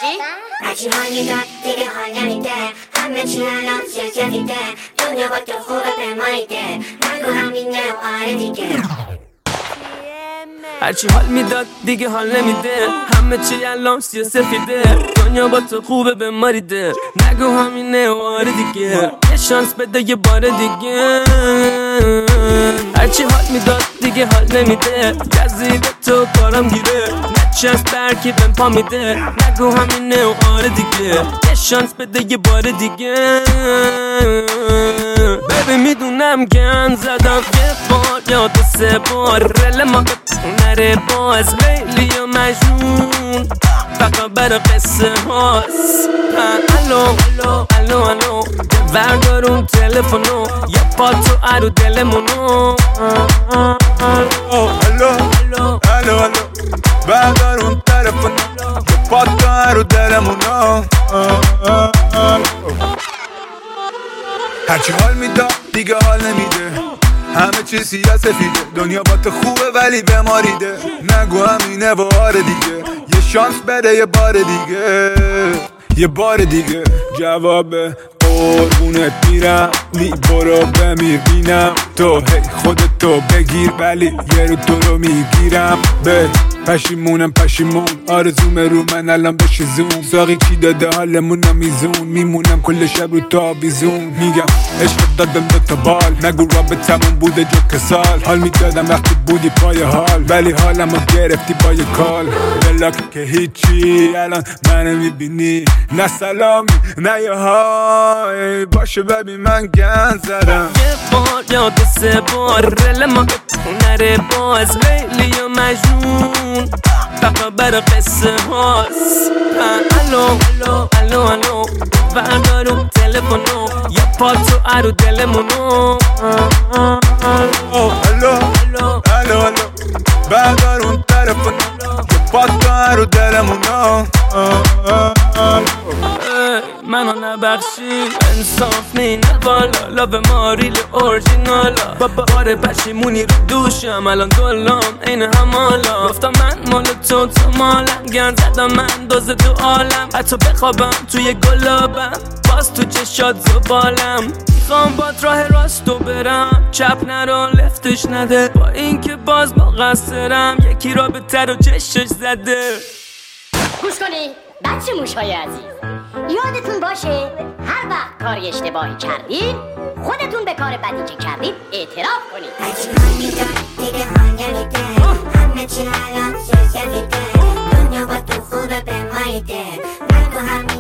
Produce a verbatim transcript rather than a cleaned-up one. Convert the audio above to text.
هرچی حال میداد دیگه حال نمیده، همه چی الان سیاسیده، دنیا با تو خوبه به مایده، نگو همینه و آره دیگه. هرچی حال میداد دیگه حال نمیده، همه چی الان سیاسیده، دنیا با تو خوبه به ماریده، نگو همینه و آره دیگه، یه شانس بده یه بار دیگه. هرچی حال میداد دیگه حال نمیده، جزیره تو کارم گیره، نچست برکی بهم پا میده، نگو همینه و آره دیگه، یه شانس بده یه بار دیگه. ببین میدونم گن زدم یه بار یا دو سه بار، رل ما به نره باز لیلی و مجنون فقط برا قصه هاست. الو الو الو الو بردارون تلفونو، یا پا تو ارو دلمونو. الو الو الو الو بردارون تلفونو، یا پا تو ارو دلمونو. هرچی حال میداد دیگه حال نمیده، همه چی سیاسفیده، دنیا با تو خوبه ولی بماریده، نگو همینه و آره دیگه، یه شانس بده یه بار دیگه، یه بار دیگه. جواب قربونت میرم، می برو بمیر بینم، تو هی خودتو بگیر ولی یه رو تو رو میگیرم. به پشیمونم پشیمون، آرزومه رو من الان بشه زوم، ساقی چی داده حالمونم میزون، میمونم کل شب رو تا بیزون. میگم عشق دادم دو تا بال، نگو رابطمون بوده جو کسال، حال میدادم وقتی بودی پای حال، ولی حالمو گرفتی با یه کال. بلاک که هیچی الان منو میبینی، نه سلامی نه یه های، باشه ببین من گن زدم یه بار یا دو سه بار، رل ما به نره باز لیلی و مجنون فقط برا قصه هاست. الو الو الو الو بردارون تلفونو، یا پا تو ارو دلمونو. الو الو الو الو بردارون تلفونو، یا پا تو ارو دلمونو. منو نبخشی انصاف نی نه بالا، لاب ماریل اورجینالا، بابا آره پشیمونی رو دوشم الان دلم این همالا. گفتم من مال تو تو مالم، گن زدم من دوز تو عالم، حتی بخوابم توی گلابم باز تو چشات زبالم. میخوام باد راه راستو برم، چپ نرو لفتش نده، با اینکه باز مقصرم یکی را به تر و چشش زده. گوش کنی بچه موشهای عزیز، یادتون باشه هر وقت کاری اشتباهی کردید خودتون به کار بدی که کردید اعتراف کنید. هرچی حال میداد دیگه حال نمیده، همه چی الان سیاسیده، دنیا با تو خوبه به مایده، نگو هم